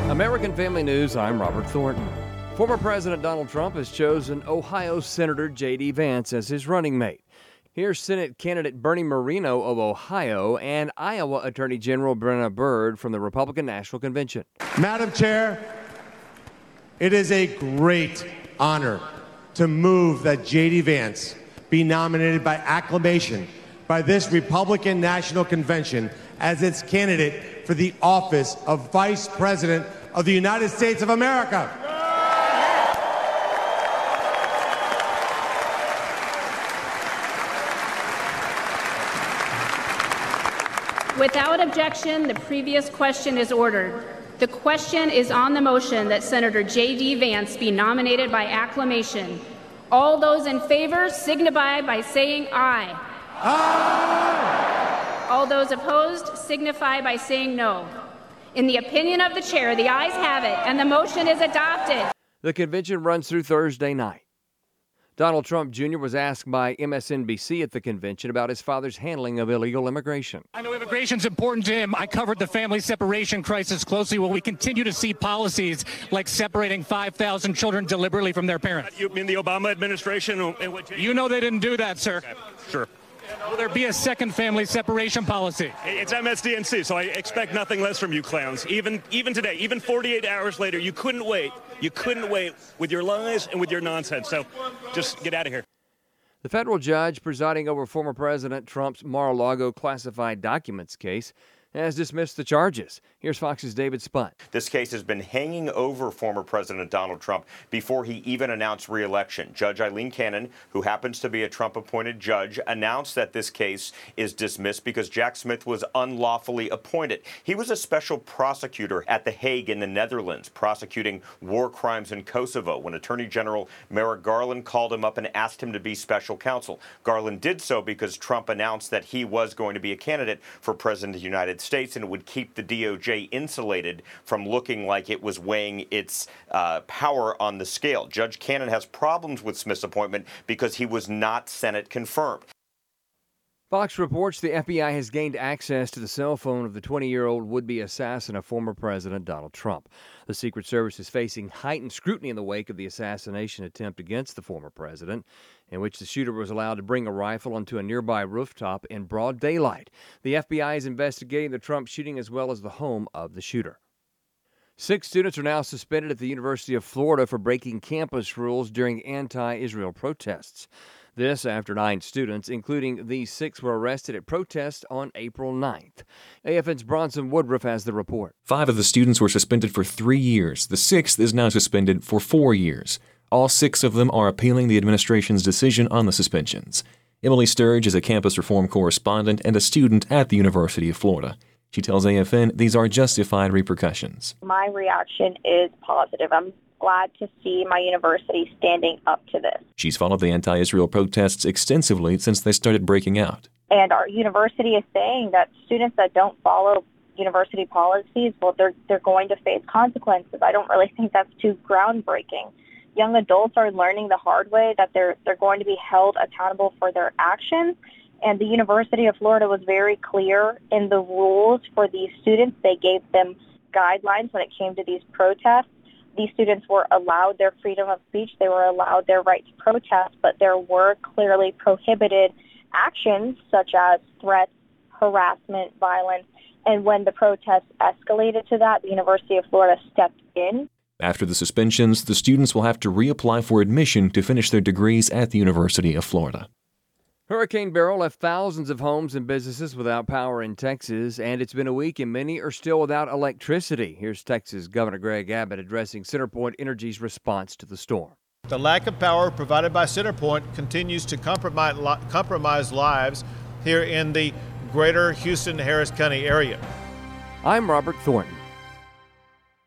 American Family News, I'm Robert Thornton. Former President Donald Trump has chosen Ohio Senator J.D. Vance as his running mate. Here's Senate candidate Bernie Moreno of Ohio and Iowa Attorney General Brenna Byrd from the Republican National Convention. Madam Chair, it is a great honor to move that J.D. Vance be nominated by acclamation by this Republican National Convention as its candidate for the office of Vice President of the United States of America. Without objection, the previous question is ordered. The question is on the motion that Senator J.D. Vance be nominated by acclamation. All those in favor signify by saying aye. Aye! All those opposed signify by saying no. In the opinion of the chair, the ayes have it, and the motion is adopted. The convention runs through Thursday night. Donald Trump Jr. was asked by MSNBC at the convention about his father's handling of illegal immigration. I know immigration's important to him. I covered the family separation crisis closely. Will we continue to see policies like separating 5,000 children deliberately from their parents? You mean the Obama administration? You know they didn't do that, sir. Okay, sure. Will there be a second family separation policy? It's MSDNC, so I expect nothing less from you clowns. Even today, even 48 hours later, you couldn't wait. You couldn't wait with your lies and with your nonsense. So just get out of here. The federal judge presiding over former President Trump's Mar-a-Lago classified documents case has dismissed the charges. Here's Fox's David Spunt. This case has been hanging over former President Donald Trump before he even announced re-election. Judge Eileen Cannon, who happens to be a Trump-appointed judge, announced that this case is dismissed because Jack Smith was unlawfully appointed. He was a special prosecutor at The Hague in the Netherlands, prosecuting war crimes in Kosovo when Attorney General Merrick Garland called him up and asked him to be special counsel. Garland did so because Trump announced that he was going to be a candidate for President of the United States, and it would keep the DOJ insulated from looking like it was weighing its power on the scale. Judge Cannon has problems with Smith's appointment because he was not Senate confirmed. Fox reports the FBI has gained access to the cell phone of the 20-year-old would-be assassin of former President Donald Trump. The Secret Service is facing heightened scrutiny in the wake of the assassination attempt against the former president, in which the shooter was allowed to bring a rifle onto a nearby rooftop in broad daylight. The FBI is investigating the Trump shooting as well as the home of the shooter. 6 students are now suspended at the University of Florida for breaking campus rules during anti-Israel protests. This after 9 students, including these 6, were arrested at protests on April 9th. AFN's Bronson Woodruff has the report. 5 of the students were suspended for 3 years. The 6th is now suspended for 4 years. All 6 of them are appealing the administration's decision on the suspensions. Emily Sturge is a campus reform correspondent and a student at the University of Florida. She tells AFN these are justified repercussions. My reaction is positive. I'm glad to see my university standing up to this. She's followed the anti-Israel protests extensively since they started breaking out. And our university is saying that students that don't follow university policies, well, they're going to face consequences. I don't really think that's too groundbreaking. Young adults are learning the hard way that they're going to be held accountable for their actions. And the University of Florida was very clear in the rules for these students. They gave them guidelines when it came to these protests. These students were allowed their freedom of speech. They were allowed their right to protest, but there were clearly prohibited actions such as threats, harassment, violence. And when the protests escalated to that, the University of Florida stepped in. After the suspensions, the students will have to reapply for admission to finish their degrees at the University of Florida. Hurricane Beryl left thousands of homes and businesses without power in Texas, and it's been a week and many are still without electricity. Here's Texas Governor Greg Abbott addressing CenterPoint Energy's response to the storm. The lack of power provided by CenterPoint continues to compromise lives here in the greater Houston-Harris County area. I'm Robert Thornton.